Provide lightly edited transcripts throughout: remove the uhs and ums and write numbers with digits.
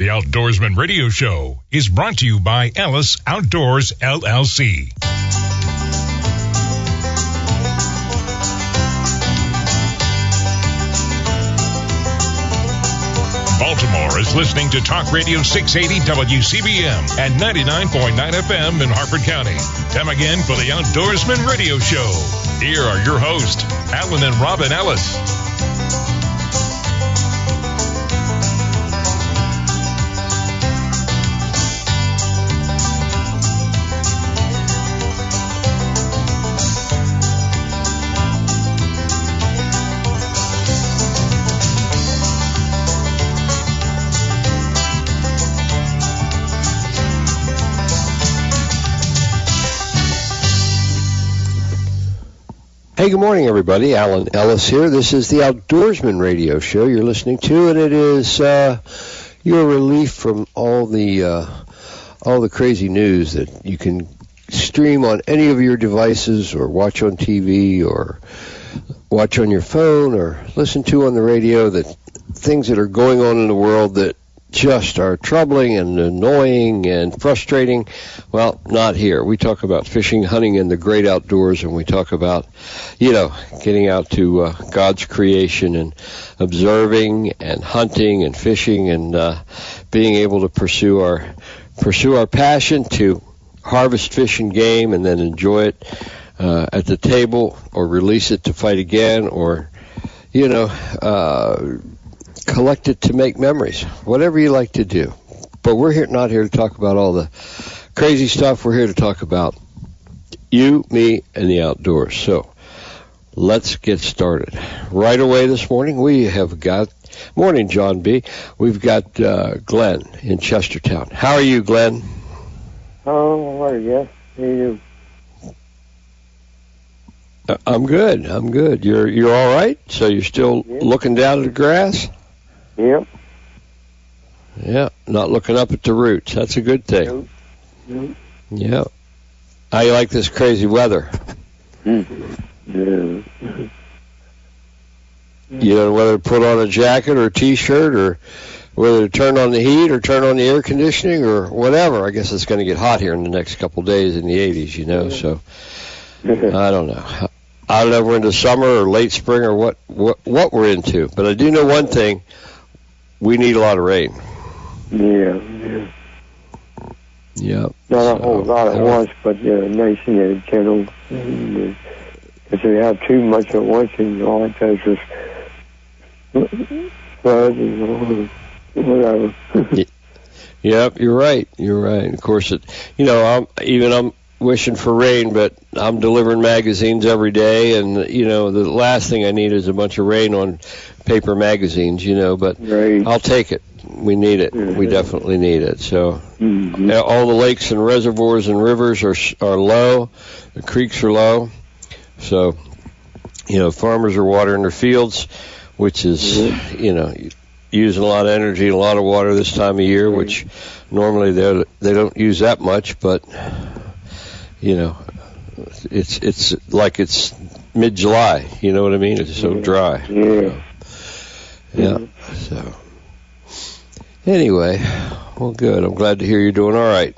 The Outdoorsman Radio Show is brought to you by Ellis Outdoors, LLC. Baltimore is listening to Talk Radio 680 WCBM and 99.9 FM in Harford County. Time again for the Outdoorsman Radio Show. Here are your hosts, Alan and Robin Ellis. Hey, good morning, everybody. Alan Ellis here. This is the Outdoorsman Radio Show you're listening to, and it is your relief from all the crazy news that you can stream on any of your devices or watch on TV or watch on your phone or listen to on the radio, that things that are going on in the world that just are troubling and annoying and frustrating. Well, not here. We talk about fishing, hunting, and the great outdoors, and we talk about, getting out to God's creation and observing and hunting and fishing and being able to pursue our passion to harvest fish and game and then enjoy it at the table, or release it to fight again, or collect it to make memories, whatever you like to do. But we're not here to talk about all the crazy stuff. We're here to talk about you, me, and the outdoors. So let's get started. Right away this morning, we have got, morning, John B., we've got Glenn in Chestertown. How are you, Glenn? Oh, how are you? How are you? I'm good. You're all right? So you're still looking down at the grass? Yep. Yeah, not looking up at the roots. That's a good thing. Nope. Yeah. How you like this crazy weather? Yeah. You don't know whether to put on a jacket or a T-shirt, or whether to turn on the heat or turn on the air conditioning or whatever. I guess it's going to get hot here in the next couple of days in the 80s, so I don't know. I don't know if we're into summer or late spring or what we're into, but I do know one thing. We need a lot of rain. Yeah. Not a whole lot at once, but nice and gentle. If you have too much at once, and all it does is flood and whatever. Yep, you're right. Of course, I'm wishing for rain, but I'm delivering magazines every day, and the last thing I need is a bunch of rain on paper magazines, but right. I'll take it. We need it. Mm-hmm. We definitely need it. So all the lakes and reservoirs and rivers are low. The creeks are low. So, farmers are watering their fields, which is, using a lot of energy and a lot of water this time of year, which normally they don't use that much, but it's like it's mid-July, you know what I mean? It's so dry. Yeah. So, anyway, well, good. I'm glad to hear you're doing all right.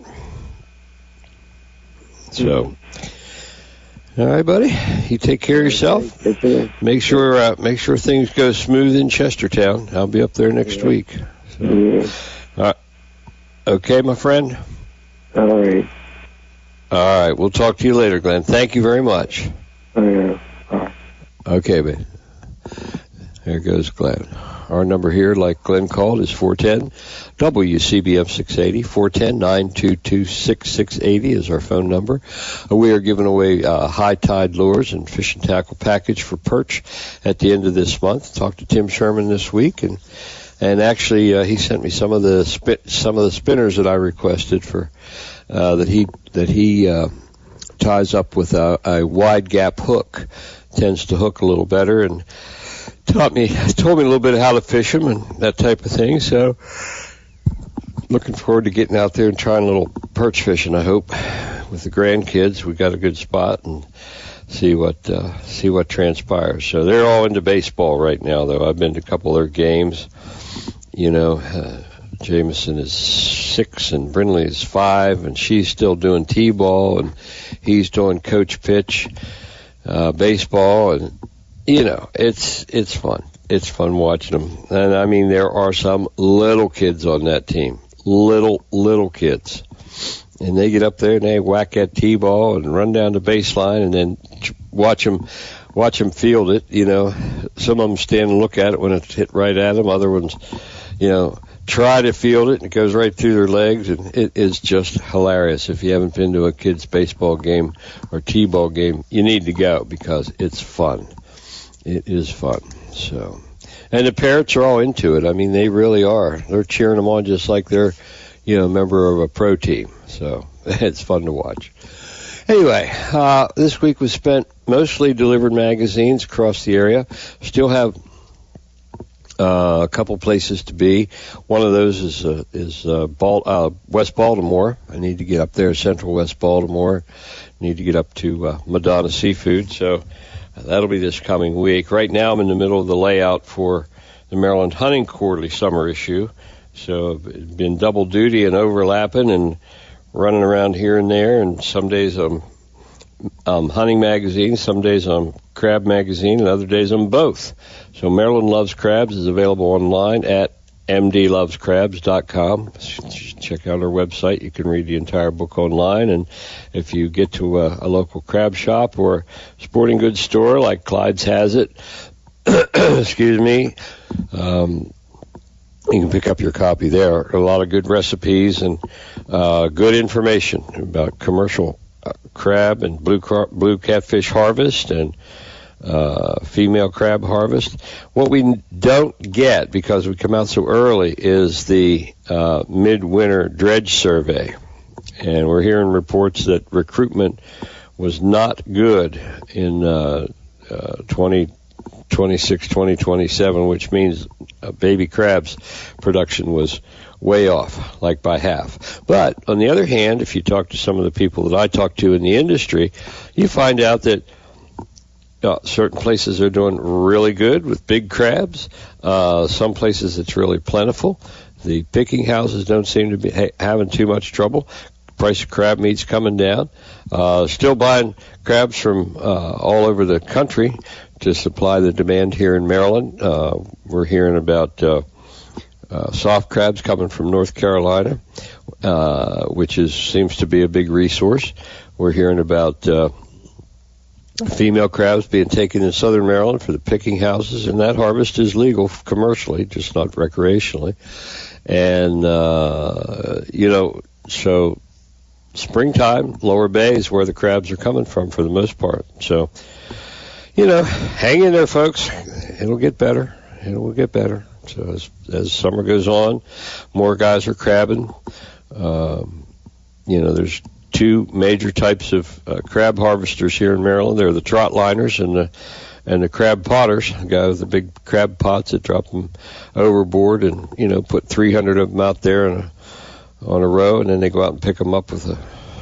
So, all right, buddy. You take care of yourself. Make sure things go smooth in Chestertown. I'll be up there next week. So, all right. Okay, my friend? All right. All right, we'll talk to you later, Glenn. Thank you very much. Yeah. All right. Okay, babe. There goes Glenn. Our number here, like Glenn called, is 410-WCBM 680. 410-922-6680 is our phone number. We are giving away high tide lures and fishing tackle package for perch at the end of this month. Talked to Tim Sherman this week, and actually he sent me some of the spinners that I requested for that he ties up with a wide gap hook. Tends to hook a little better, and told me a little bit of how to fish them and that type of thing. So looking forward to getting out there and trying a little perch fishing, I hope, with the grandkids. We got a good spot, and see what transpires. So they're all into baseball right now, though. I've been to a couple of their games, Jameson is 6 and Brindley is 5, and she's still doing T-ball and he's doing coach pitch, baseball, and it's fun. It's fun watching them. And I mean, there are some little kids on that team. Little kids. And they get up there and they whack that T-ball and run down the baseline and then watch them field it. Some of them stand and look at it when it's hit right at them. Other ones, try to field it and it goes right through their legs. And it is just hilarious. If you haven't been to a kids' baseball game or T-ball game, you need to go because it's fun. It is fun. So, and the parents are all into it. I mean, they really are. They're cheering them on just like they're, a member of a pro team. So it's fun to watch. Anyway, this week was spent mostly delivering magazines across the area. Still have a couple places to be. One of those is West Baltimore. I need to get up there, Central West Baltimore. Need to get up to Madonna Seafood. So that'll be this coming week. Right now I'm in the middle of the layout for the Maryland Hunting Quarterly summer issue. So I've been double duty and overlapping and running around here and there. And some days I'm hunting magazine, some days I'm crab magazine, and other days I'm both. So Maryland Loves Crabs is available online at mdlovescrabs.com. Check out our website. You can read the entire book online. And if you get to a local crab shop or sporting goods store like Clyde's has it, excuse me, you can pick up your copy there. A lot of good recipes and good information about commercial crab and blue catfish harvest and female crab harvest. What we don't get, because we come out so early, is the midwinter dredge survey. And we're hearing reports that recruitment was not good in 2026, 2027, which means baby crabs production was way off, like by half. But on the other hand, if you talk to some of the people that I talk to in the industry, you find out that certain places are doing really good with big crabs. Some places it's really plentiful. The picking houses don't seem to be having too much trouble. Price of crab meat's coming down. Still buying crabs from all over the country to supply the demand here in Maryland. We're hearing about soft crabs coming from North Carolina, which seems to be a big resource. We're hearing about female crabs being taken in southern Maryland for the picking houses, and that harvest is legal commercially, just not recreationally. And, so springtime, Lower Bay is where the crabs are coming from for the most part. So, hang in there, folks. It'll get better. It will get better. So as summer goes on, more guys are crabbing. There's two major types of crab harvesters here in Maryland. There are the trot liners and the crab potters, the guy with the big crab pots that drop them overboard and, put 300 of them out there on a row, and then they go out and pick them up with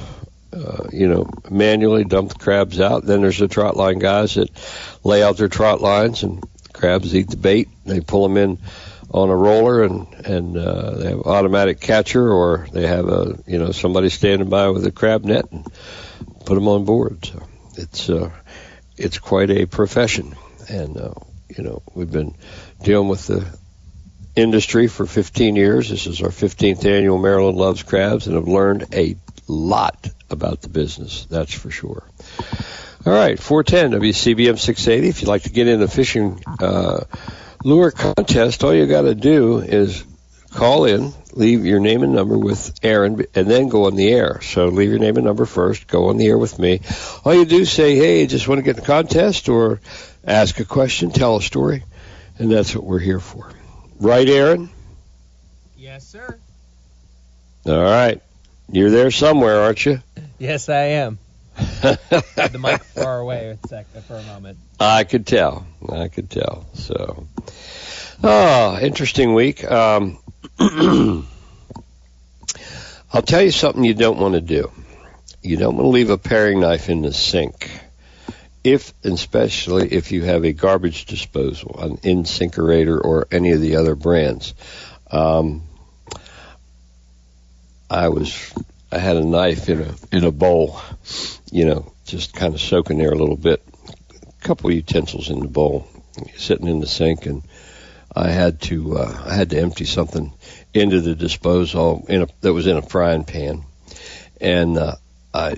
manually dump the crabs out. Then there's the trot line guys that lay out their trot lines, and crabs eat the bait. They pull them in on a roller, and they have automatic catcher, or they have somebody standing by with a crab net and put them on board. So it's quite a profession, and we've been dealing with the industry for 15 years. This is our 15th annual Maryland Loves Crabs, and have learned a lot about the business, that's for sure. All right, 410 WCBM 680. If you'd like to get in the fishing lure contest, all you got to do is call in, leave your name and number with Aaron, and then go on the air. So leave your name and number first, go on the air with me. All you do is say, hey, just want to get in the contest, or ask a question, tell a story, and that's what we're here for. Right, Aaron? Yes, sir. All right. You're there somewhere, aren't you? Yes, I am. The mic far away for a moment. I could tell. So, interesting week. I'll tell you something you don't want to do. You don't want to leave a paring knife in the sink, especially if you have a garbage disposal, an InSinkerator or any of the other brands. I had a knife in a bowl, just kind of soaking there a little bit. A couple of utensils in the bowl, sitting in the sink, and I had to empty something into the disposal that was in a frying pan, and I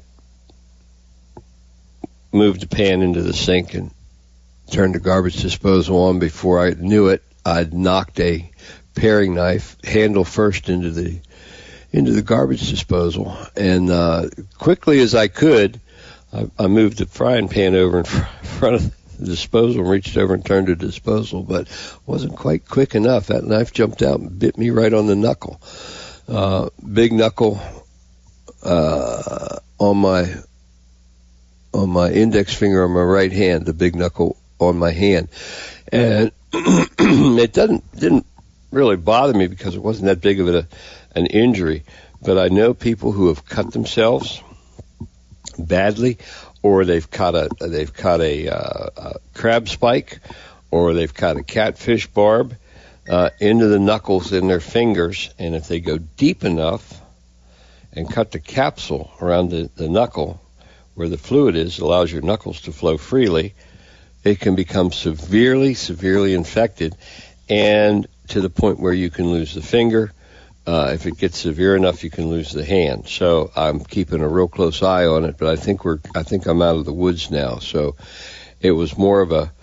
moved the pan into the sink and turned the garbage disposal on. Before I knew it, I'd knocked a paring knife handle first into the garbage disposal, and quickly as I could, I moved the frying pan over in front of the disposal, reached over and turned the disposal, but wasn't quite quick enough. That knife jumped out and bit me right on the knuckle. Big knuckle on my index finger on my right hand, the big knuckle on my hand. And it didn't really bother me because it wasn't that big of an injury, but I know people who have cut themselves badly, or they've caught a crab spike, or they've caught a catfish barb into the knuckles in their fingers, and if they go deep enough and cut the capsule around the knuckle where the fluid is, allows your knuckles to flow freely, it can become severely infected, and to the point where you can lose the finger. If it gets severe enough, you can lose the hand. So I'm keeping a real close eye on it, but I think I'm out of the woods now. So it was more of a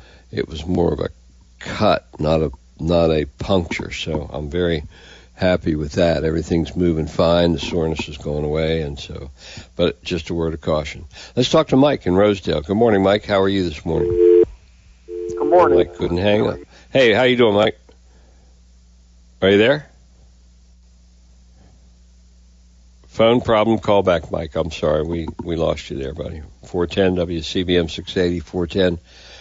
cut, not a puncture. So I'm very happy with that. Everything's moving fine. The soreness is going away, but just a word of caution. Let's talk to Mike in Rosedale. Good morning, Mike. How are you this morning? Good morning. Mike couldn't hang up. Hey, how you doing, Mike? Are you there? Phone problem, call back, Mike. I'm sorry, we lost you there, buddy. 410 WCBM 680, 410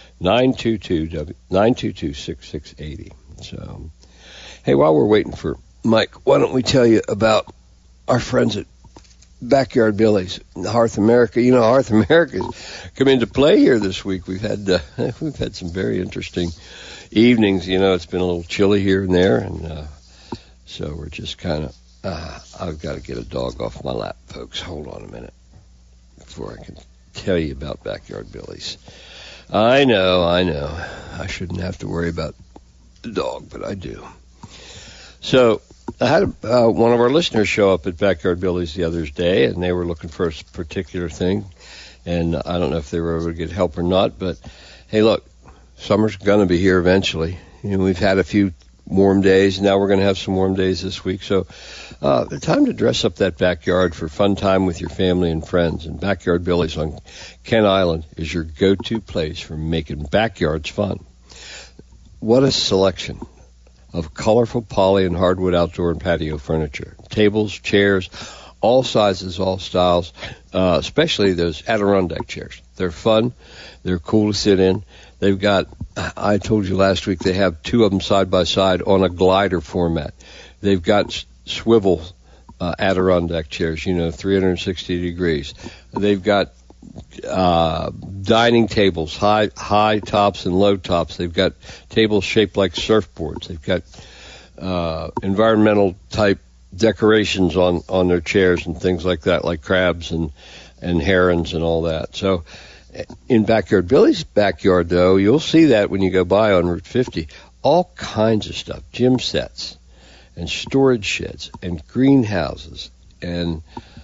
922 6680. So, hey, while we're waiting for Mike, why don't we tell you about our friends at Backyard Billy's, Hearth America. Hearth America's come into play here this week. We've had some very interesting evenings. It's been a little chilly here and there, and so we're just kind of. I've got to get a dog off my lap, folks. Hold on a minute before I can tell you about Backyard Billy's. I know. I shouldn't have to worry about the dog, but I do. So I had one of our listeners show up at Backyard Billy's the other day, and they were looking for a particular thing, and I don't know if they were able to get help or not, but hey, look, summer's going to be here eventually. We've had a few warm days. Now we're going to have some warm days this week. So the time to dress up that backyard for fun time with your family and friends. And Backyard Billy's on Kent Island is your go-to place for making backyards fun. What a selection of colorful poly and hardwood outdoor and patio furniture. Tables, chairs, all sizes, all styles, especially those Adirondack chairs. They're fun. They're cool to sit in. They've got, I told you last week, they have two of them side by side on a glider format. They've got swivel Adirondack chairs, 360 degrees. They've got dining tables, high tops and low tops. They've got tables shaped like surfboards. They've got environmental type decorations on their chairs and things like that, like crabs and herons and all that. So in Backyard Billy's backyard, though, you'll see that when you go by on Route 50, all kinds of stuff, gym sets and storage sheds and greenhouses and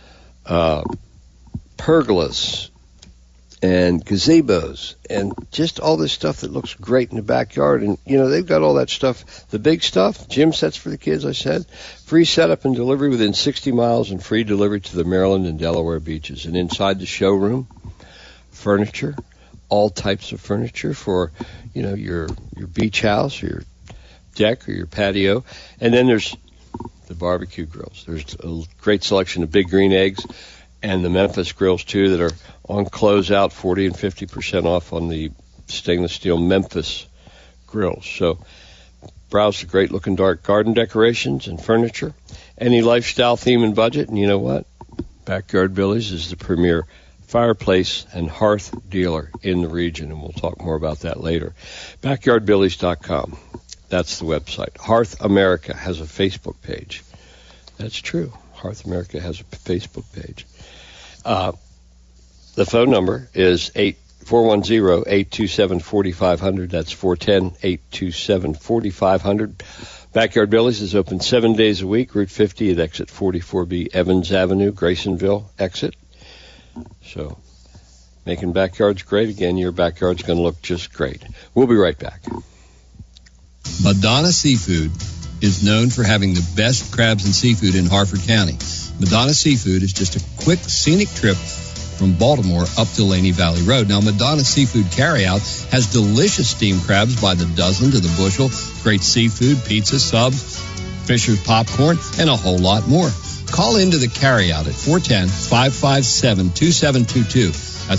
pergolas and gazebos and just all this stuff that looks great in the backyard. And, they've got all that stuff, the big stuff, gym sets for the kids, I said, free setup and delivery within 60 miles and free delivery to the Maryland and Delaware beaches. And inside the showroom, furniture, all types of furniture for, your beach house, or your deck, or your patio. And then there's the barbecue grills. There's a great selection of Big Green Eggs and the Memphis grills, too, that are on closeout, 40 and 50% off on the stainless steel Memphis grills. So browse the great-looking dark garden decorations and furniture, any lifestyle theme and budget. And you know what? Backyard Billy's is the premier fireplace and hearth dealer in the region, and we'll talk more about that later. BackyardBillys.com. That's the website. Hearth America has a Facebook page. That's true. Hearth America has a Facebook page. The phone number is 410-827-4500. That's 410-827-4500. Backyard Billy's is open 7 days a week. Route 50 at exit 44B, Evans Avenue, Graysonville exit. So, making backyards great again. Your backyard's going to look just great. We'll be right back. Madonna Seafood is known for having the best crabs and seafood in Harford County. Madonna Seafood is just a quick, scenic trip from Baltimore up to Laney Valley Road. Now, Madonna Seafood Carryout has delicious steamed crabs by the dozen to the bushel, great seafood, pizza, subs, Fisher's popcorn, and a whole lot more. Call into the carryout at 410-557-2722. That's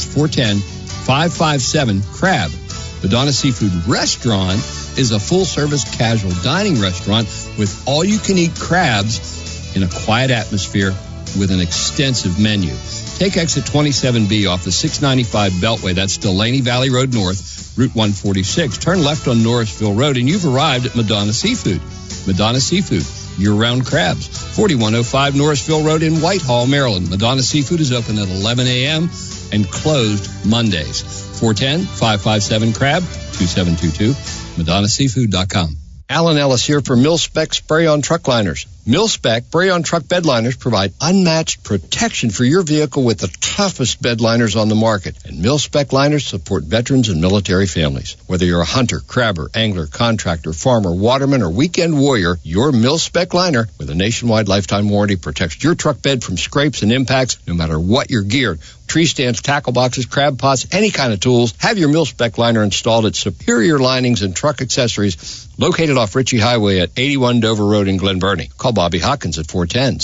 410-557-CRAB. Madonna Seafood Restaurant is a full-service casual dining restaurant with all-you-can-eat crabs in a quiet atmosphere with an extensive menu. Take exit 27B off the 695 Beltway. That's Delaney Valley Road North, Route 146. Turn left on Norrisville Road, and you've arrived at Madonna Seafood. Madonna Seafood, year-round crabs. 4105 Norrisville Road in Whitehall, Maryland. Madonna Seafood is open at 11 a.m. and closed Mondays. 410-557-CRAB, 2722, MadonnaSeafood.com. Alan Ellis here for Mil-Spec Spray-On Truck Liners. Mil-Spec Spray-On Truck Bed Liners provide unmatched protection for your vehicle with the toughest bed liners on the market. And Mil-Spec liners support veterans and military families. Whether you're a hunter, crabber, angler, contractor, farmer, waterman, or weekend warrior, your Mil-Spec liner with a nationwide lifetime warranty protects your truck bed from scrapes and impacts no matter what you're geared. Tree stands, tackle boxes, crab pots, any kind of tools. Have your Mil-Spec liner installed at Superior Linings and Truck Accessories, located off Ritchie Highway at 81 Dover Road in Glen Burnie. Call Bobby Hawkins at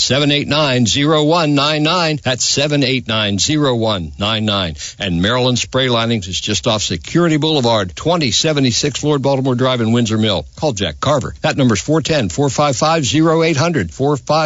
410-789-0199. That's 789-0199. And Maryland Spray Linings is just off Security Boulevard, 2076 Lord Baltimore Drive in Windsor Mill. Call Jack Carver. That number's 410-455-0800.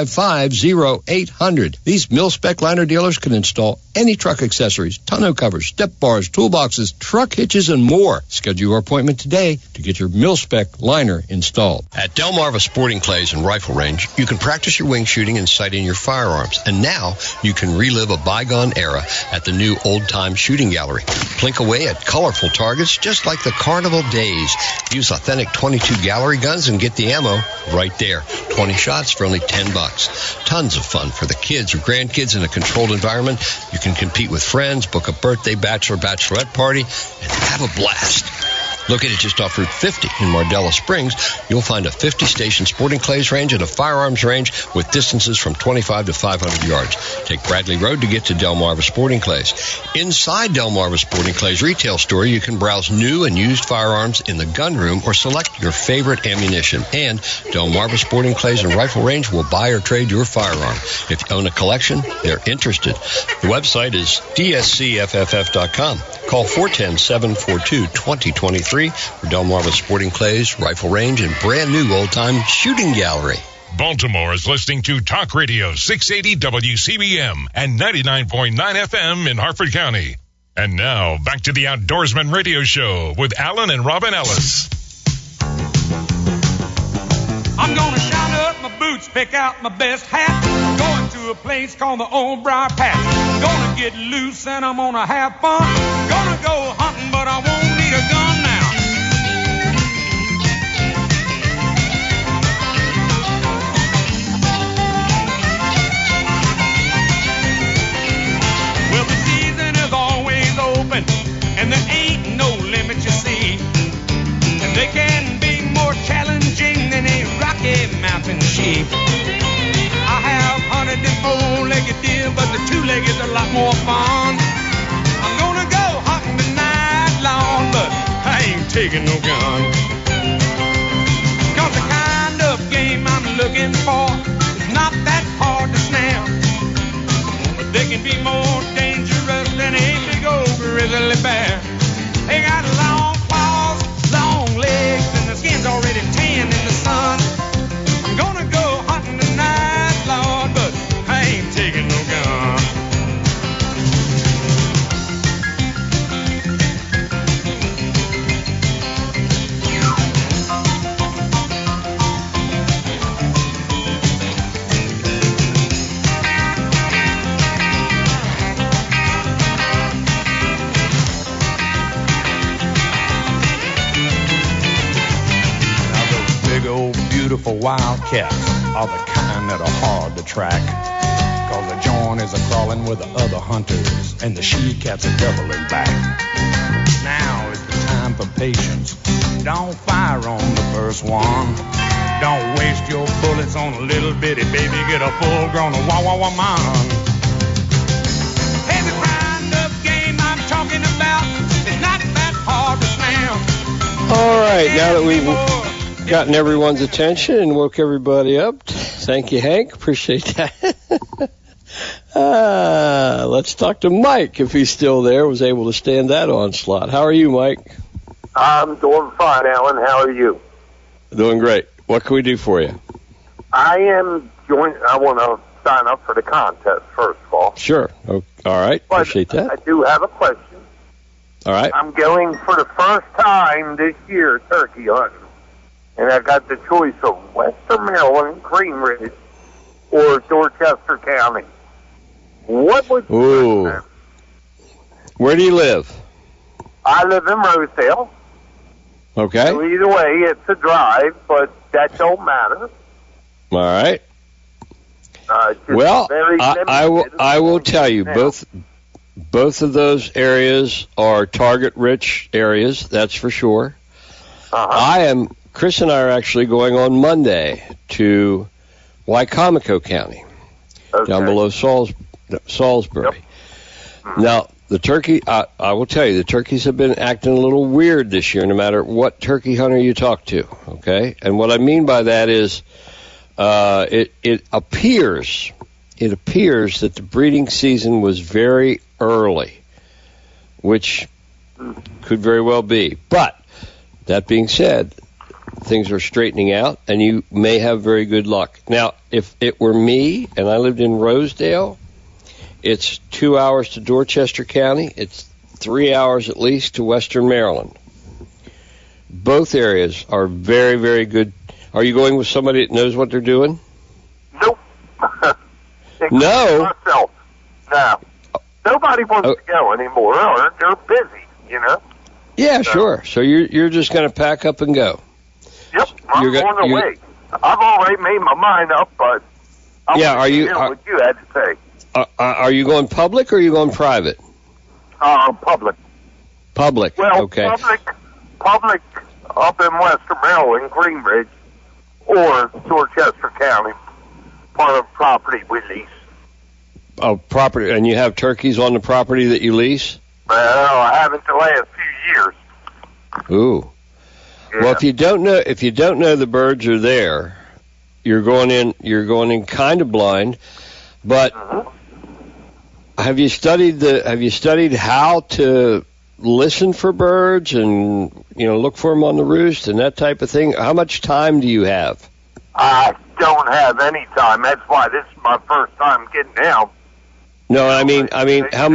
455-0800. These Mil-Spec liner dealers can install any truck accessories, tonneau covers, step bars, toolboxes, truck hitches, and more. Schedule your appointment today to get your Mil-Spec liner installed. At Delmarva Sporting Clays and Rifle Range, you can practice your wing shooting and sighting your firearms. And now you can relive a bygone era at the new old-time shooting gallery. Plink away at colorful targets just like the carnival days. Use authentic .22 gallery guns and get the ammo right there. 20 shots for only $10. Tons of fun for the kids or grandkids in a controlled environment. You can compete with friends, book a birthday, bachelorette party, and have a blast. Located just off Route 50 in Mardella Springs, you'll find a 50-station sporting clays range and a firearms range with distances from 25 to 500 yards. Take Bradley Road to get to Delmarva Sporting Clays. Inside Delmarva Sporting Clays retail store, you can browse new and used firearms in the gun room or select your favorite ammunition. And Delmarva Sporting Clays and Rifle Range will buy or trade your firearm. If you own a collection, they're interested. The website is dscfff.com. Call 410-742-2023 for Delmarva Sporting Clays, Rifle Range, and brand new old-time shooting gallery. Baltimore is listening to Talk Radio 680 WCBM and 99.9 FM in Harford County. And now, back to the Outdoorsman Radio Show with Alan and Robin Ellis. I'm gonna shine up my boots, pick out my best hat. Going to a place called the Old Briar Patch. Gonna get loose and I'm gonna have fun. Gonna go hunting, but I won't need a gun now. Well, the season is always open, and there ain't no limit, you see. And they can be more challenging than a Rocky Mountain sheep. I have hunted the four-legged deer, but the two-legged are a lot more fun. I'm gonna go hunting tonight, Lord, but I ain't taking no gun. 'Cause the kind of game I'm looking for is not that hard to snare. But they can be more dangerous than a big old grizzly bear. They got long claws, long legs, and the skin's already tan in the sun. I'm gonna go hunting tonight, Lord, but I ain't taking no gun. cats are the kind that are hard to track. Cause the John is a-crawling with the other hunters, and the she-cats are doubling back. Now is the time for patience. Don't fire on the first one. Don't waste your bullets on a little bitty baby. Get a full-grown wah-wah-wah man. Every kind of game I'm talking about is not that hard to snare. All right, now that we've gotten everyone's attention and woke everybody up, thank you, Hank. Appreciate that. Let's talk to Mike, if he's still there, was able to stand that onslaught. How are you, Mike? I'm doing fine, Alan. How are you? Doing great. What can we do for you? I want to sign up for the contest, first of all. Sure. Oh, all right. But appreciate that. I do have a question. All right. I'm going for the first time this year turkey hunting, and I got the choice of Western Maryland, Green Ridge, or Dorchester County. What would you recommend? Where do you live? I live in Rosedale. Okay. So either way, it's a drive, but that don't matter. All right. Well, I will tell you, both of those areas are target-rich areas, that's for sure. Chris and I are actually going on Monday to Wicomico County, down below Salisbury. Yep. Now, the turkey, I will tell you, the turkeys have been acting a little weird this year, no matter what turkey hunter you talk to, okay? And what I mean by that is it appears that the breeding season was very early, which could very well be. But that being said, things are straightening out, and you may have very good luck. Now, if it were me and I lived in Rosedale, it's 2 hours to Dorchester County. It's 3 hours at least to Western Maryland. Both areas are very, very good. Are you going with somebody that knows what they're doing? Nope. No? Myself. No. Nobody wants to go anymore, or they're busy, you know? Yeah, sure. So you're just going to pack up and go. Yep, I'm on the way. I've already made my mind up, but I want to hear what you had to say. Are you going public or are you going private? Public. Public. Well, okay. Public up in Western Maryland, Green Ridge, or Dorchester County, part of property we lease. Oh, property, and you have turkeys on the property that you lease? Well, I haven't the last few years. Ooh. Yeah. Well, if you don't know the birds are there, you're going in kind of blind. But have you studied how to listen for birds and look for them on the roost and that type of thing? How much time do you have? I don't have any time. That's why this is my first time getting out. No, I mean, how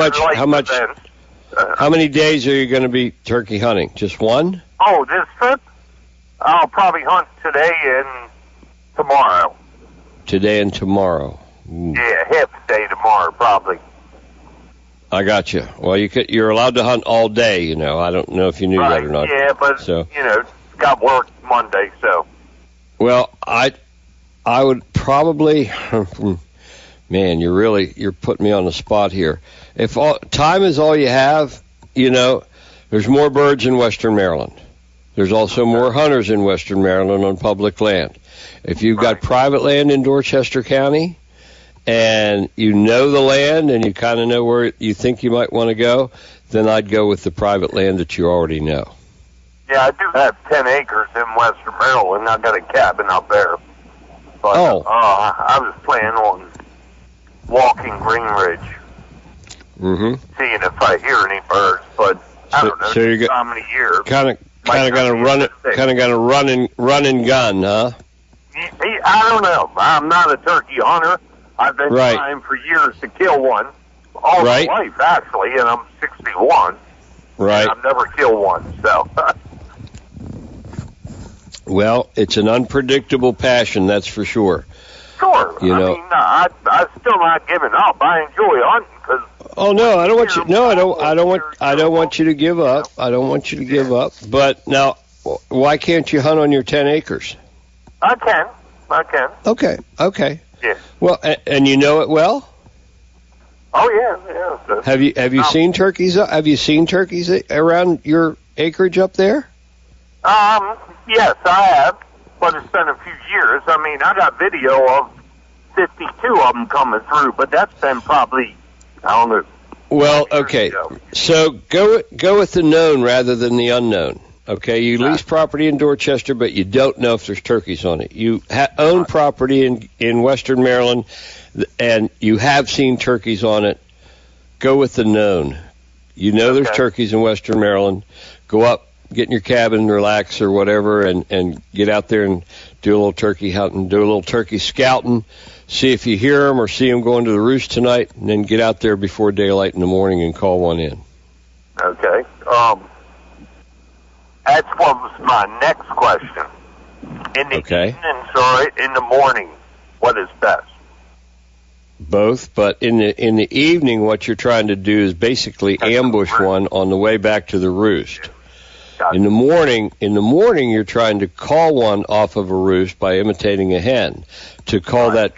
many days are you going to be turkey hunting? Just one? Oh, this trip? I'll probably hunt today and tomorrow. Today and tomorrow. Ooh. Yeah, half a day tomorrow, probably. I got you. Well, you're allowed to hunt all day, I don't know if you knew that or not. Yeah, but, got work Monday, so. Well, I would probably, man, you're putting me on the spot here. If time is all you have, there's more birds in Western Maryland. There's also more hunters in Western Maryland on public land. If you've got private land in Dorchester County, and you know the land and you kind of know where you think you might want to go, then I'd go with the private land that you already know. Yeah, I do have 10 acres in Western Maryland. I got a cabin up there. But, I was planning on walking Green Ridge, seeing if I hear any birds. But I don't know. So this time of the year, kind of gonna run and gun, huh? I don't know. I'm not a turkey hunter. I've been trying for years to kill one, all my life actually, and I'm 61. Right. And I've never killed one, so. Well, it's an unpredictable passion, that's for sure. Sure. I'm still not giving up. I enjoy hunting because. Oh no, I don't want you. No, I don't want you to give up. I don't want you to give up. But now, why can't you hunt on your 10 acres? I can. I can. Okay. Yeah. Well, and you know it well? Oh yeah. Have you seen turkeys? Have you seen turkeys around your acreage up there? Yes, I have, but it's been a few years. I mean, I got video of 52 of them coming through, but that's been probably, I don't know. Well, okay. So go with the known rather than the unknown. Okay, you lease property in Dorchester, but you don't know if there's turkeys on it. You own property in Western Maryland, and you have seen turkeys on it. Go with the known. You know there's turkeys in Western Maryland. Go up, get in your cabin, relax or whatever, and get out there and do a little turkey hunting, do a little turkey scouting, see if you hear them or see them going to the roost tonight, and then get out there before daylight in the morning and call one in. Okay. That was my next question. In the evenings or in the morning, what is best? Both, but in the evening, what you're trying to do is basically ambush one on the way back to the roost. In the morning, you're trying to call one off of a roost by imitating a hen. To call that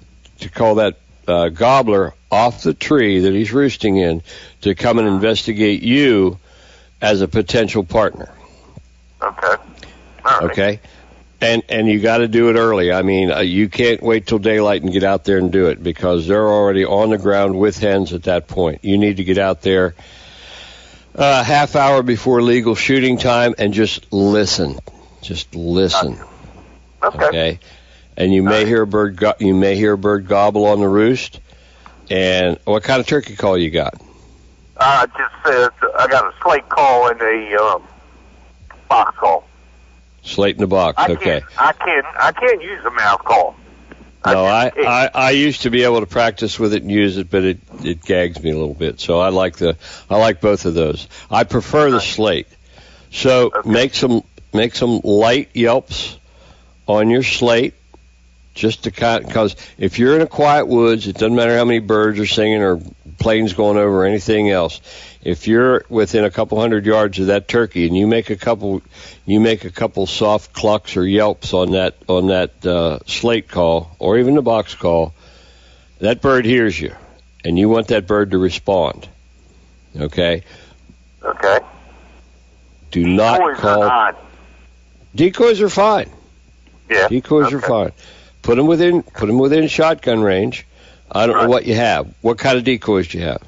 gobbler off the tree that he's roosting in to come and investigate you as a potential partner. Okay. All right. Okay. And you got to do it early. I mean, you can't wait till daylight and get out there and do it because they're already on the ground with hens at that point. You need to get out there half hour before legal shooting time and just listen. Just listen. Okay. And you may hear a bird. You may hear a bird gobble on the roost. And what kind of turkey call you got? I got a slate call and a box call. Slate in the box. Okay. I can't use a mouth call. No, I used to be able to practice with it and use it, but it gags me a little bit. So I like both of those. I prefer the slate. So make some light yelps on your slate, just to because if you're in a quiet woods, it doesn't matter how many birds are singing or planes going over or anything else. If you're within a couple hundred yards of that turkey and you make a couple soft clucks or yelps on that slate call or even the box call, that bird hears you, and you want that bird to respond. Okay. Okay. Do not call. Decoys are fine. Yeah. Decoys are fine. Put them within shotgun range. I don't know what you have. What kind of decoys do you have?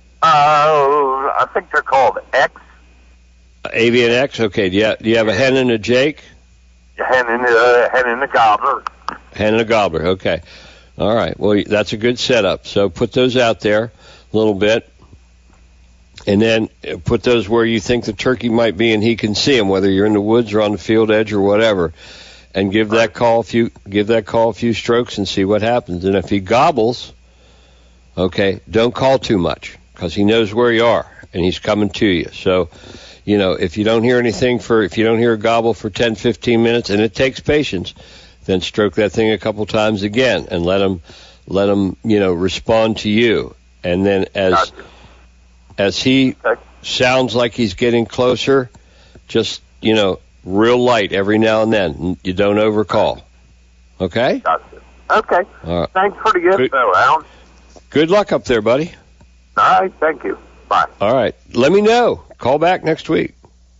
I think they're called X. Avian X? Okay. Do you have a hen and a jake? Hen and a gobbler. Hen and a gobbler. Okay. All right. Well, that's a good setup. So put those out there a little bit. And then put those where you think the turkey might be and he can see them, whether you're in the woods or on the field edge or whatever. And give that call a few strokes and see what happens. And if he gobbles, okay, don't call too much because he knows where you are and he's coming to you. So, if you don't hear a gobble for 10, 15 minutes, and it takes patience, then stroke that thing a couple times again and let him respond to you. And then as he sounds like he's getting closer, just, real light every now and then. You don't overcall. Okay? Gotcha. Okay. Right. Thanks for the info, Alan. Good luck up there, buddy. All right. Thank you. Bye. All right. Let me know. Call back next week.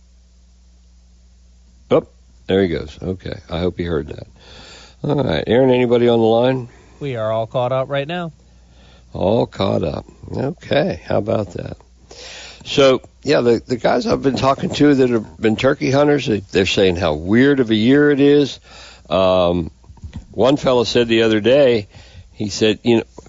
Oh, there he goes. Okay. I hope he heard that. All right. Aaron, anybody on the line? We are all caught up right now. All caught up. Okay. How about that? So, yeah, the guys I've been talking to that have been turkey hunters, they're saying how weird of a year it is. One fellow said the other day, he said,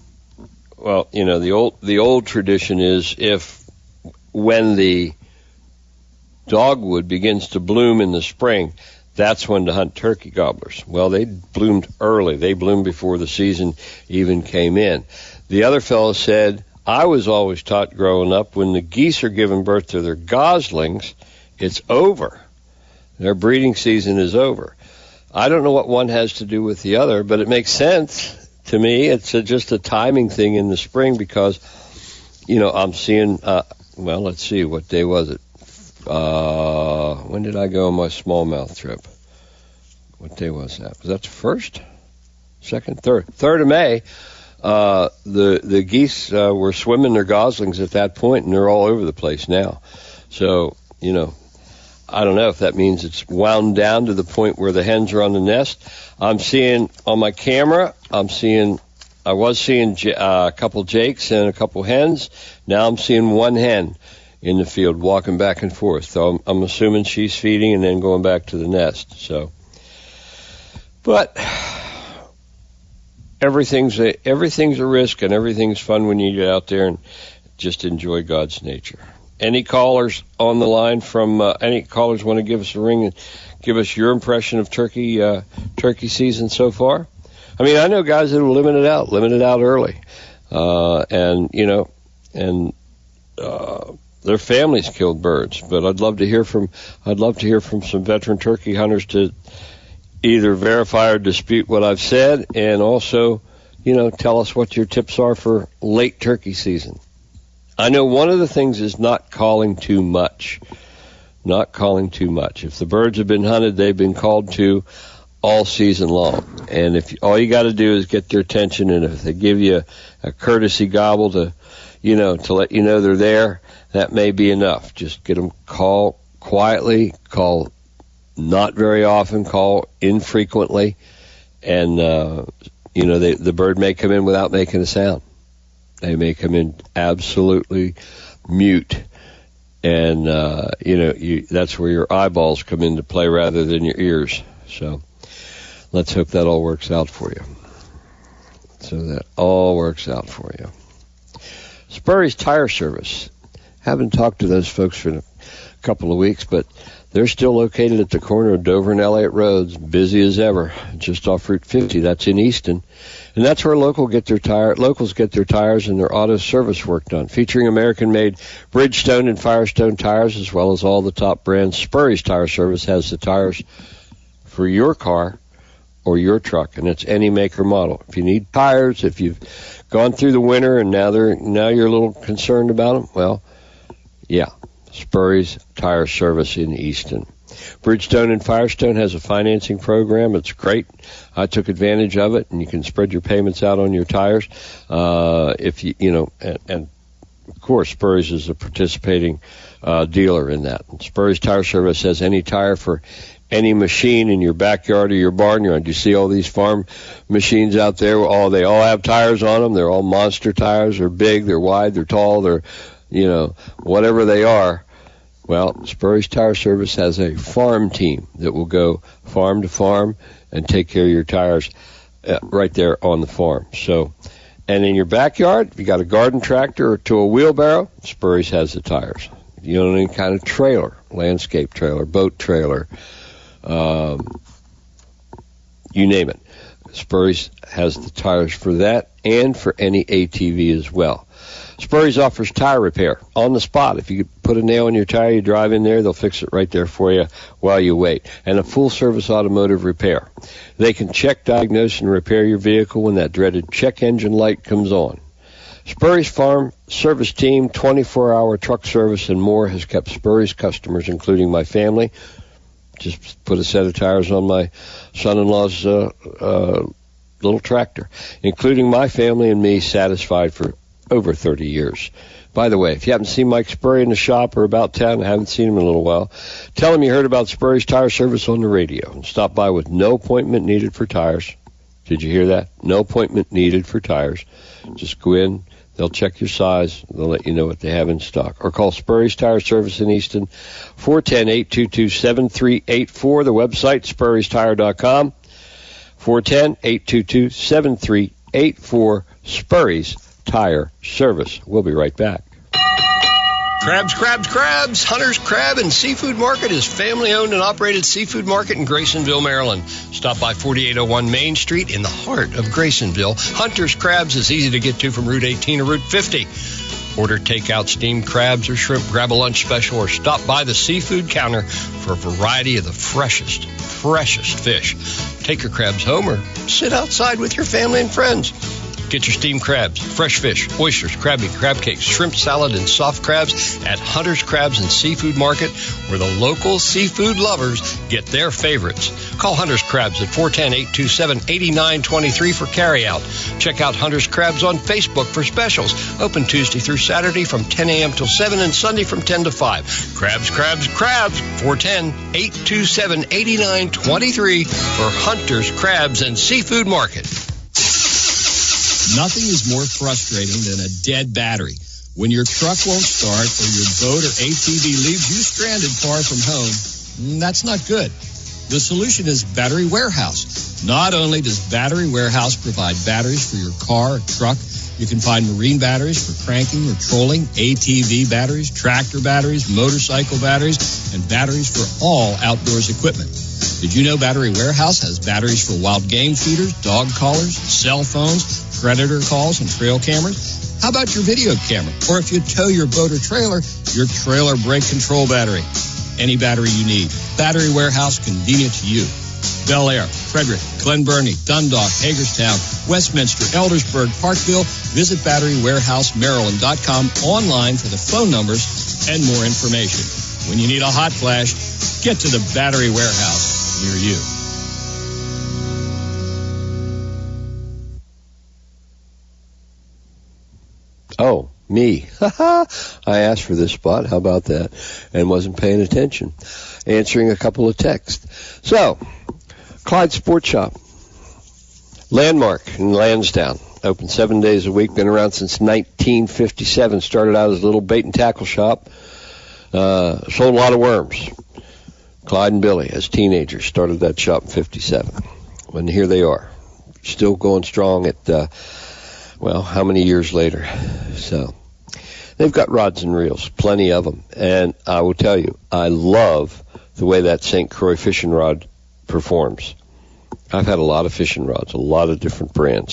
the old tradition is when the dogwood begins to bloom in the spring, that's when to hunt turkey gobblers. Well, they bloomed early. They bloomed before the season even came in. The other fellow said, I was always taught growing up when the geese are giving birth to their goslings, it's over. Their breeding season is over. I don't know what one has to do with the other, but it makes sense to me. It's just a timing thing in the spring because, I'm seeing, let's see, what day was it? When did I go on my smallmouth trip? What day was that? Was that the 1st? 2nd? 3rd? 3rd of May. The geese were swimming their goslings at that point, and they're all over the place now. So, you know, I don't know if that means it's wound down to the point where the hens are on the nest. I'm seeing on my camera, I was seeing a couple jakes and a couple hens. Now I'm seeing one hen in the field walking back and forth. So I'm assuming she's feeding and then going back to the nest. So, but everything's a risk, and everything's fun when you get out there and just enjoy God's nature. Any callers on the line from any callers want to give us a ring and give us your impression of turkey season so far? I mean, I know guys that will limit it out early, and their families killed birds. But I'd love to hear from some veteran turkey hunters to either verify or dispute what I've said, and also, you know, tell us what your tips are for late turkey season. I know one of the things is not calling too much. Not calling too much. If the birds have been hunted, they've been called to all season long. And if all you got to do is get their attention, and if they give you a courtesy gobble to let you know they're there, that may be enough. Just get them, call quietly, call not very often, call infrequently, and the bird may come in without making a sound. They may come in absolutely mute, and that's where your eyeballs come into play rather than your ears. So let's hope that all works out for you. Spurry's Tire Service. Haven't talked to those folks for a couple of weeks, but they're still located at the corner of Dover and Elliott Roads, busy as ever, just off Route 50. That's in Easton. And that's where locals get their tires and their auto service work done. Featuring American-made Bridgestone and Firestone tires, as well as all the top brands, Spurry's Tire Service has the tires for your car or your truck, and it's any make or model. If you need tires, if you've gone through the winter and now you're a little concerned about them, well, yeah, Spurry's Tire Service in Easton. Bridgestone and Firestone has a financing program. It's great. I took advantage of it, and you can spread your payments out on your tires. And of course, Spurry's is a participating dealer in that. And Spurry's Tire Service has any tire for any machine in your backyard or your barnyard. You see all these farm machines out there? They all have tires on them. They're all monster tires. They're big, they're wide, they're tall, they're, whatever they are. Well, Spurry's Tire Service has a farm team that will go farm to farm and take care of your tires right there on the farm. So, and in your backyard, if you got a garden tractor or to a wheelbarrow, Spurry's has the tires. You know, any kind of trailer, landscape trailer, boat trailer, you name it. Spurry's has the tires for that and for any ATV as well. Spurry's offers tire repair on the spot. If you put a nail in your tire, you drive in there, they'll fix it right there for you while you wait. And a full-service automotive repair. They can check, diagnose, and repair your vehicle when that dreaded check engine light comes on. Spurry's Farm Service Team, 24-hour truck service, and more has kept Spurry's customers, including my family. Just put a set of tires on my son-in-law's little tractor, including my family and me, satisfied for over 30 years. By the way, if you haven't seen Mike Spurry in the shop or about town, I haven't seen him in a little while, tell him you heard about Spurry's Tire Service on the radio, and stop by with no appointment needed for tires. Did you hear that? No appointment needed for tires. Just go in, they'll check your size, they'll let you know what they have in stock. Or call Spurry's Tire Service in Easton, 410-822-7384. The website, spurrystire.com, 410-822-7384, Spurry's Tire Service. We'll be right back. Crabs. Hunter's Crab and Seafood Market is family-owned and operated seafood market in Graysonville, Maryland. Stop by 4801 Main Street in the heart of Graysonville. Hunter's Crabs is easy to get to from Route 18 or Route 50. Order takeout steamed crabs or shrimp, grab a lunch special, or stop by the seafood counter for a variety of the freshest fish. Take your crabs home or sit outside with your family and friends. Get your steamed crabs, fresh fish, oysters, crab meat, crab cakes, shrimp salad, and soft crabs at Hunter's Crabs and Seafood Market, where the local seafood lovers get their favorites. Call Hunter's Crabs at 410-827-8923 for carryout. Check out Hunter's Crabs on Facebook for specials. Open Tuesday through Saturday from 10 a.m. till 7 and Sunday from 10 to 5. Crabs, crabs, crabs. 410-827-8923 for Hunter's Crabs and Seafood Market. Nothing is more frustrating than a dead battery. When your truck won't start or your boat or ATV leaves you stranded far from home, that's not good. The solution is Battery Warehouse. Not only does Battery Warehouse provide batteries for your car or truck, you can find marine batteries for cranking or trolling, ATV batteries, tractor batteries, motorcycle batteries, and batteries for all outdoors equipment. Did you know Battery Warehouse has batteries for wild game feeders, dog collars, cell phones, predator calls, and trail cameras? How about your video camera? Or if you tow your boat or trailer, your trailer brake control battery. Any battery you need. Battery Warehouse, convenient to you. Bel Air, Frederick, Glen Burnie, Dundalk, Hagerstown, Westminster, Eldersburg, Parkville. Visit BatteryWarehouseMaryland.com online for the phone numbers and more information. When you need a hot flash, get to the Battery Warehouse near you. Oh, me. I asked for this spot. How about that? And wasn't paying attention. Answering a couple of texts. So, Clyde Sports Shop. Landmark in Lansdowne. Open 7 days a week. Been around since 1957. Started out as a little bait and tackle shop. Sold a lot of worms. Clyde and Billy, as teenagers, started that shop in 57. And here they are. Still going strong at... how many years later? So they've got rods and reels, plenty of them. And I will tell you, I love the way that St. Croix fishing rod performs. I've had a lot of fishing rods, a lot of different brands.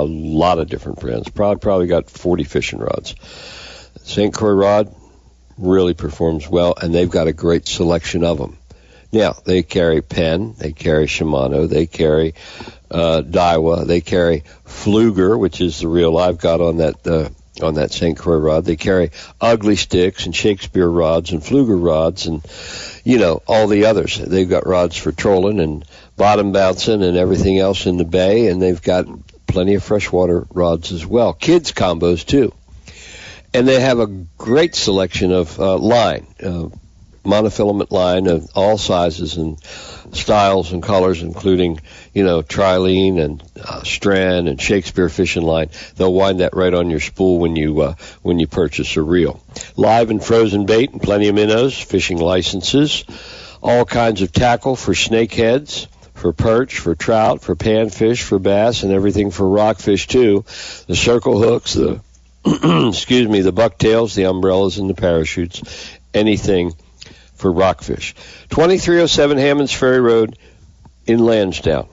Probably got 40 fishing rods. St. Croix rod really performs well, and they've got a great selection of them. Now, they carry Penn, they carry Shimano, they carry Daiwa, they carry Pfluger, which is the reel I've got on that St. Croix rod. They carry Ugly Sticks and Shakespeare rods and Pfluger rods and, all the others. They've got rods for trolling and bottom bouncing and everything else in the bay, and they've got plenty of freshwater rods as well. Kids combos, too. And they have a great selection of line, monofilament line of all sizes and styles and colors, including, Trilene and Strand and Shakespeare fishing line. They'll wind that right on your spool when you purchase a reel. Live and frozen bait and plenty of minnows, fishing licenses, all kinds of tackle for snakeheads, for perch, for trout, for panfish, for bass, and everything for rockfish too. The circle hooks, the the bucktails, the umbrellas, and the parachutes, anything for rockfish. 2307 Hammonds Ferry Road in Lansdowne.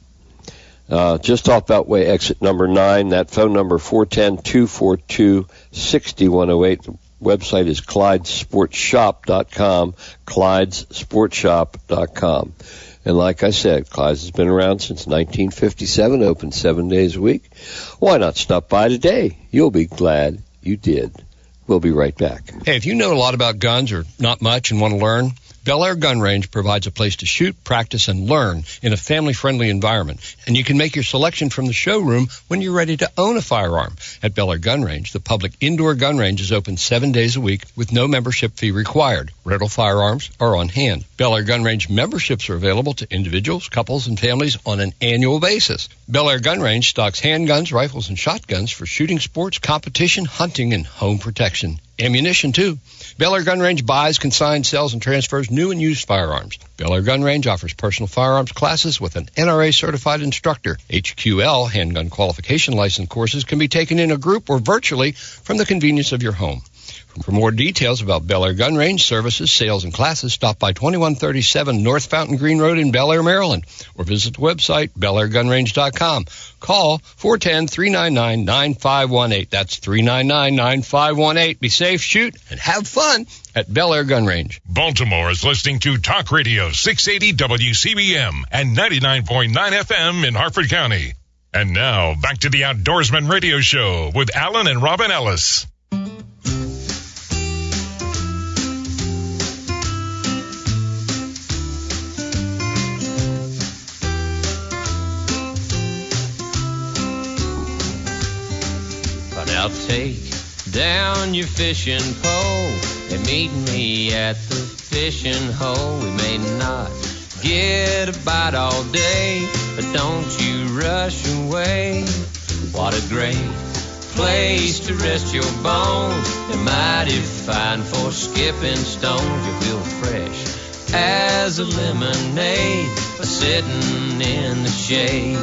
Just off Beltway exit number 9. That phone number 410-242-6108. The website is ClydeSportsShop.com. ClydeSportsShop.com. And like I said, Clyde's has been around since 1957, open 7 days a week. Why not stop by today? You'll be glad you did. We'll be right back. Hey, if you know a lot about guns or not much and want to learn, Bel Air Gun Range provides a place to shoot, practice, and learn in a family-friendly environment. And you can make your selection from the showroom when you're ready to own a firearm. At Bel Air Gun Range, the public indoor gun range is open 7 days a week with no membership fee required. Rental firearms are on hand. Bel Air Gun Range memberships are available to individuals, couples, and families on an annual basis. Bel Air Gun Range stocks handguns, rifles, and shotguns for shooting sports, competition, hunting, and home protection. Ammunition, too. Bel Air Gun Range buys, consigns, sells, and transfers new and used firearms. Bel Air Gun Range offers personal firearms classes with an NRA-certified instructor. HQL, handgun qualification license courses, can be taken in a group or virtually from the convenience of your home. For more details about Bel Air Gun Range services, sales, and classes, stop by 2137 North Fountain Green Road in Bel Air, Maryland, or visit the website, BelAirGunRange.com. Call 410-399-9518. That's 399-9518. Be safe, shoot, and have fun at Bel Air Gun Range. Baltimore is listening to Talk Radio 680 WCBM and 99.9 FM in Harford County. And now, back to the Outdoorsman Radio Show with Alan and Robin Ellis. Now take down your fishing pole and meet me at the fishing hole. We may not get a bite all day, but don't you rush away. What a great place to rest your bones, and mighty fine for skipping stones. You feel fresh as a lemonade by sitting in the shade.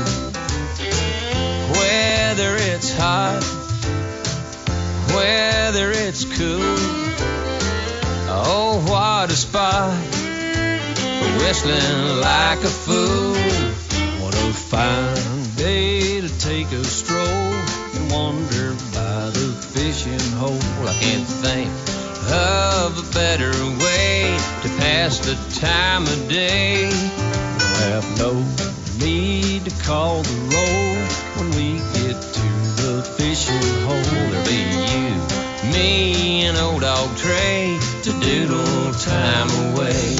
Whether it's hot, whether it's cool, oh, what a spot for whistling like a fool. What a fine day to take a stroll and wander by the fishing hole. I can't think of a better way to pass the time of day. We'll have no need to call the roll when we get to the fishing hole. There'll be you, me, and old dog Trey to doodle time away.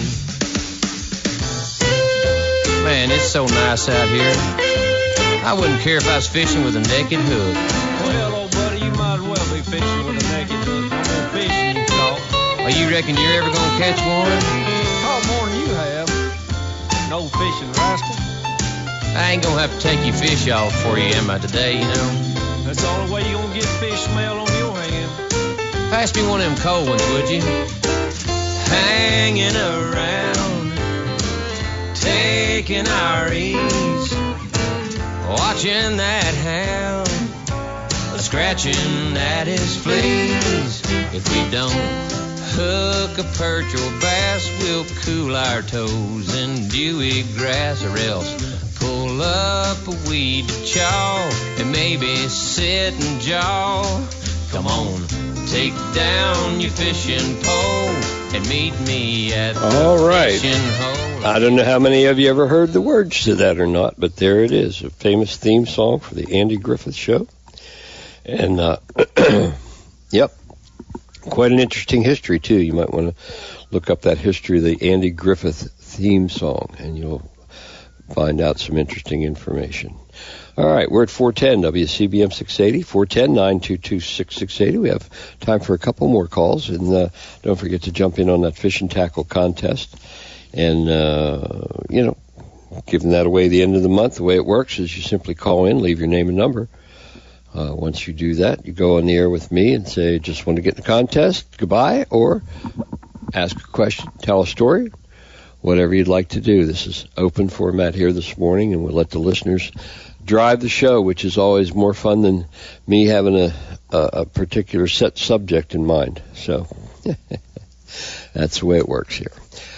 Man, it's so nice out here. I wouldn't care if I was fishing with a naked hook. Well, old buddy, you might as well be fishing with a naked hook. No more fishing, you caught. Oh, you reckon you're ever gonna catch one? Caught more than you have. No fishing rascal. I ain't gonna have to take your fish off for you, am I, today, you know? That's the only way you gonna get fish smell on your hand. Pass me one of them cold ones, would you? Hanging around, taking our ease, watching that hound, scratching at his fleas. If we don't hook a perch or bass, we'll cool our toes in dewy grass, or else pull up a weed to chaw and maybe sit and jaw. Come on, take down your fishing pole and meet me at the fishing hole. I don't know how many of you ever heard the words to that or not, but there it is, a famous theme song for the Andy Griffith Show. And, yep, quite an interesting history, too. You might want to look up that history of the Andy Griffith theme song, and you'll find out some interesting information. All right, we're at 410 WCBM 680, 410-922-6680. We have time for a couple more calls, and don't forget to jump in on that fish and tackle contest. And, giving that away the end of the month. The way it works is you simply call in, leave your name and number. Once you do that, you go on the air with me and say, just want to get in the contest, goodbye, or ask a question, tell a story, whatever you'd like to do. This is open format here this morning, and we'll let the listeners drive the show, which is always more fun than me having a particular set subject in mind. So that's the way it works here.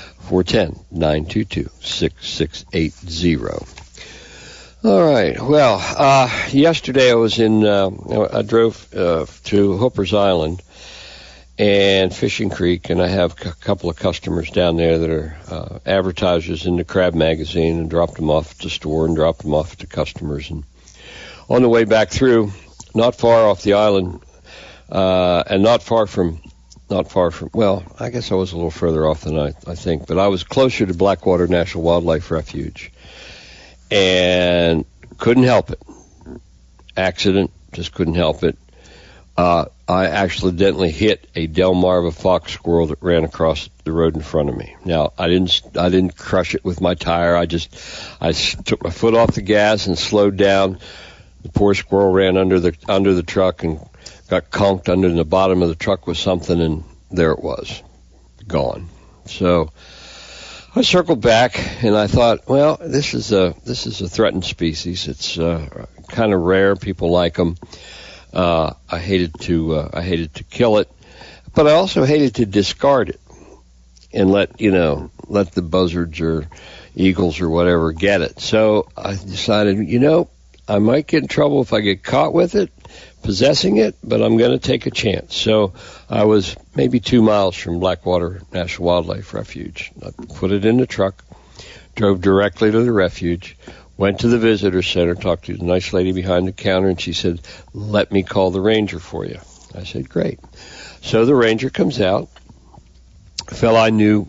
410-922-6680. All right. Well, yesterday I was I drove to Hooper's Island and Fishing Creek, and I have a couple of customers down there that are advertisers in the Crab magazine, and dropped them off at the store and dropped them off to customers. And on the way back through, not far off the island, and not far from, well, I guess I was a little further off than I think, but I was closer to Blackwater National Wildlife Refuge, and couldn't help it. Accident, just couldn't help it. I accidentally hit a Delmarva fox squirrel that ran across the road in front of me. Now, I didn't crush it with my tire. I took my foot off the gas and slowed down. The poor squirrel ran under the truck and got conked under the bottom of the truck with something, and there it was, gone. So I circled back, and I thought, well, this is a threatened species. It's kind of rare. People like them. I hated to kill it, but I also hated to discard it and let the buzzards or eagles or whatever get it. So I decided, I might get in trouble if I get caught with it, possessing it, but I'm going to take a chance. So I was maybe 2 miles from Blackwater National Wildlife Refuge. I put it in the truck, drove directly to the refuge, Went to the visitor center, talked to the nice lady behind the counter, and she said, let me call the ranger for you. I said, great. So the ranger comes out, a fellow I knew,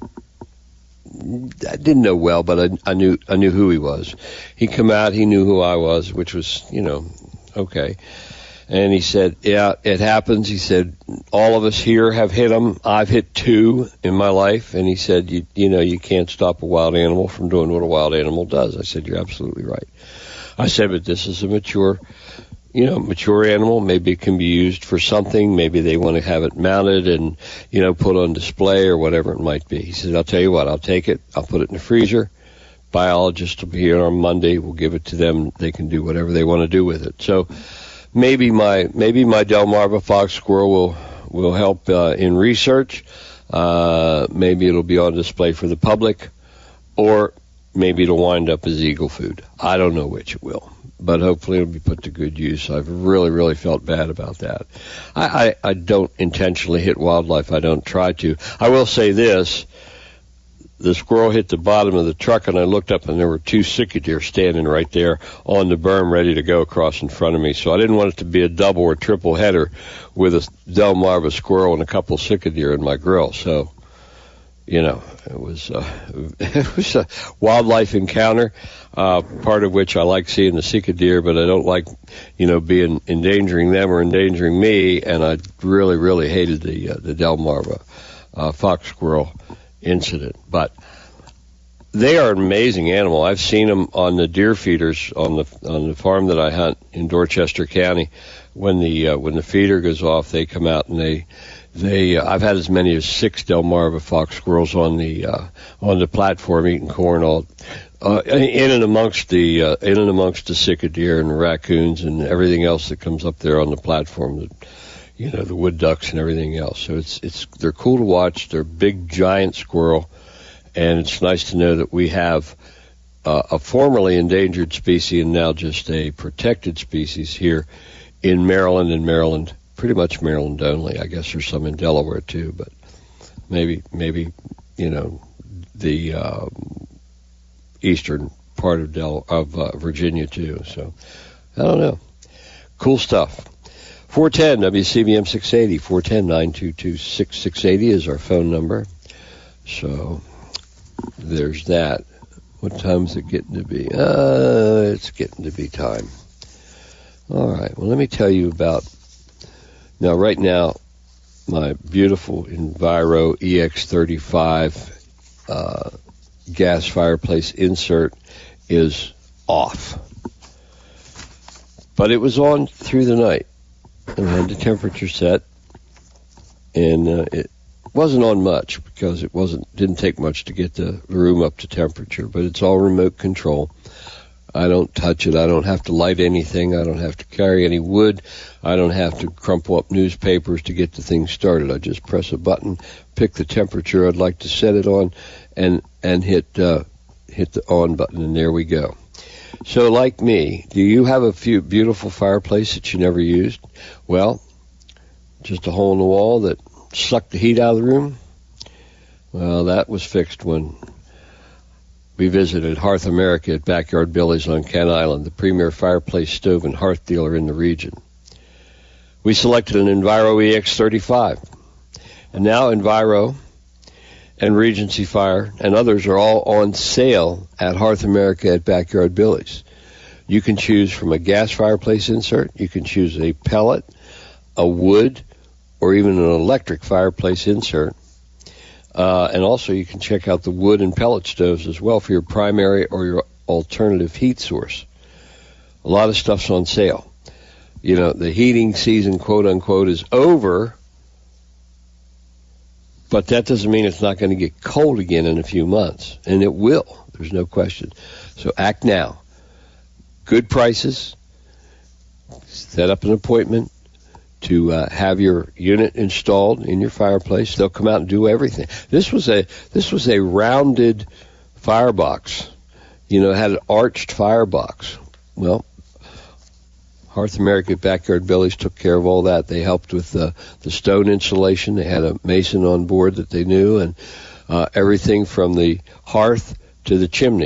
I didn't know well, but I knew who he was. He come out, he knew who I was, which was, okay. And he said, yeah, it happens. He said, all of us here have hit them. I've hit 2 in my life. And he said, you can't stop a wild animal from doing what a wild animal does. I said, you're absolutely right. I said, but this is a mature animal. Maybe it can be used for something. Maybe they want to have it mounted and, put on display or whatever it might be. He said, I'll tell you what, I'll take it. I'll put it in the freezer. Biologist will be here on Monday. We'll give it to them. They can do whatever they want to do with it. So, Maybe my Delmarva fox squirrel will help in research. Maybe it'll be on display for the public, or maybe it'll wind up as eagle food. I don't know which it will, but hopefully it'll be put to good use. I've really, really felt bad about that. I don't intentionally hit wildlife. I don't try to. I will say this. The squirrel hit the bottom of the truck, and I looked up, and there were 2 sick deer standing right there on the berm ready to go across in front of me. So I didn't want it to be a double or triple header with a Delmarva squirrel and a couple sick deer in my grill. So, it was a wildlife encounter, part of which I like seeing the sick deer, but I don't like, being endangering them or endangering me. And I really, really hated the Delmarva fox squirrel incident, but they are an amazing animal. I've seen them on the deer feeders on the farm that I hunt in Dorchester County. When the feeder goes off, they come out and they I've had as many as 6 Delmarva fox squirrels on the platform eating corn all in and amongst the sick deer and the raccoons and everything else that comes up there on the platform. The wood ducks and everything else. So they're cool to watch. They're big, giant squirrel, and it's nice to know that we have a formerly endangered species and now just a protected species here in Maryland, and pretty much Maryland only. I guess there's some in Delaware too, but maybe the eastern part of Virginia too. So I don't know. Cool stuff. 410 WCBM 680, 410-922-6680 is our phone number. So there's that. What time is it getting to be? It's getting to be time. All right. Well, let me tell you about, right now, my beautiful Enviro EX35 gas fireplace insert is off. But it was on through the night. And I had the temperature set, and it wasn't on much because didn't take much to get the room up to temperature, but it's all remote control. I don't touch it. I don't have to light anything. I don't have to carry any wood. I don't have to crumple up newspapers to get the thing started. I just press a button, pick the temperature I'd like to set it on, and hit the on button, and there we go. So like me, do you have a few beautiful fireplaces that you never used? Well, just a hole in the wall that sucked the heat out of the room? Well, that was fixed when we visited Hearth America at Backyard Billy's on Kent Island, the premier fireplace stove and hearth dealer in the region. We selected an Enviro EX35. And now Enviro and Regency Fire and others are all on sale at Hearth America at Backyard Billy's. You can choose from a gas fireplace insert, you can choose a pellet, a wood, or even an electric fireplace insert. And also you can check out the wood and pellet stoves as well for your primary or your alternative heat source. A lot of stuff's on sale. The heating season, quote unquote, is over, but that doesn't mean it's not going to get cold again in a few months. And it will. There's no question. So act now. Good prices. Set up an appointment to have your unit installed in your fireplace. They'll come out and do everything. This was a rounded firebox. It had an arched firebox. Well, Hearth America Backyard Billy's took care of all that. They helped with the stone insulation. They had a mason on board that they knew, and everything from the hearth to the chimney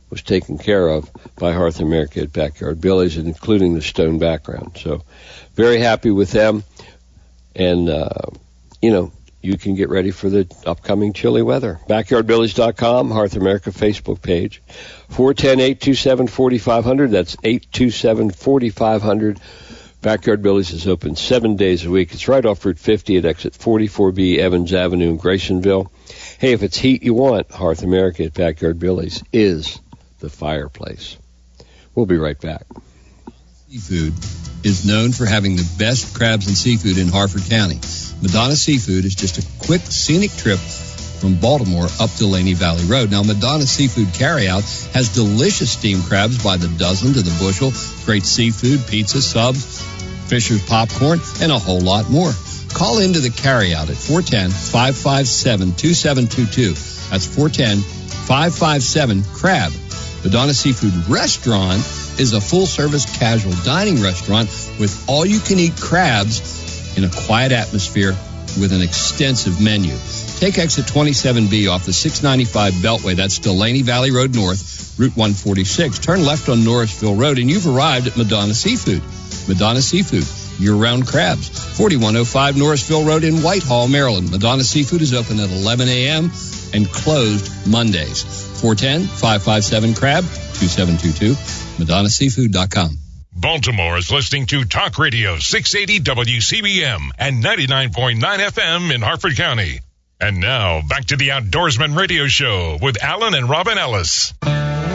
was taken care of by Hearth America at Backyard Billy's, including the stone background. So very happy with them. And, you can get ready for the upcoming chilly weather. BackyardBillies.com, Hearth America Facebook page. 410-827-4500. That's 827-4500. Backyard Billies is open 7 days a week. It's right off Route 50 at exit 44B, Evans Avenue in Graysonville. Hey, if it's heat you want, Hearth America at Backyard Billies is the fireplace. We'll be right back. Seafood is known for having the best crabs and seafood in Harford County. Madonna Seafood is just a quick, scenic trip from Baltimore up Delaney Valley Road. Now, Madonna Seafood Carryout has delicious steamed crabs by the dozen to the bushel, great seafood, pizza, subs, Fisher's popcorn, and a whole lot more. Call into the Carryout at 410-557-2722. That's 410-557-CRAB. Madonna Seafood Restaurant is a full-service casual dining restaurant with all-you-can-eat crabs in a quiet atmosphere with an extensive menu. Take exit 27B off the 695 Beltway. That's Delaney Valley Road North, Route 146. Turn left on Norrisville Road, and you've arrived at Madonna Seafood. Madonna Seafood, year-round crabs. 4105 Norrisville Road in Whitehall, Maryland. Madonna Seafood is open at 11 a.m. and closed Mondays. 410-557-CRAB, 2722, MadonnaSeafood.com. Baltimore is listening to Talk Radio 680 WCBM and 99.9 FM in Harford County. And now, back to the Outdoorsman Radio Show with Alan and Robin Ellis. Put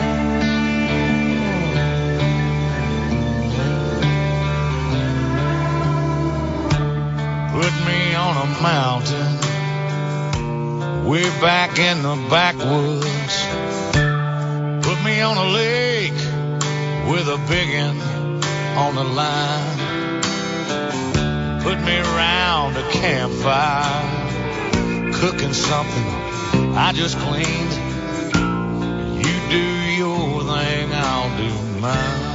me on a mountain, way back in the backwoods. Put me on a lake with a biggin' on the line. Put me around a campfire, cooking something I just cleaned. You do your thing, I'll do mine.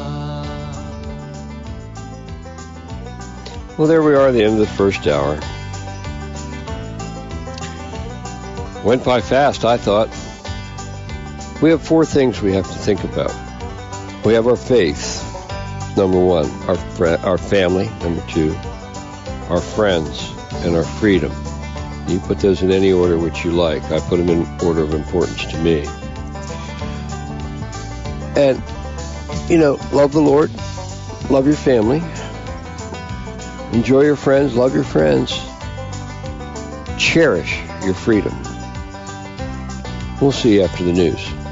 Well, there we are at the end of the first hour. Went by fast, I thought. We have four things we have to think about. We have our faith, number one, our family, number two, our friends, and our freedom. You put those in any order which you like. I put them in order of importance to me. And, love the Lord, love your family, enjoy your friends, love your friends, cherish your freedom. We'll see you after the news.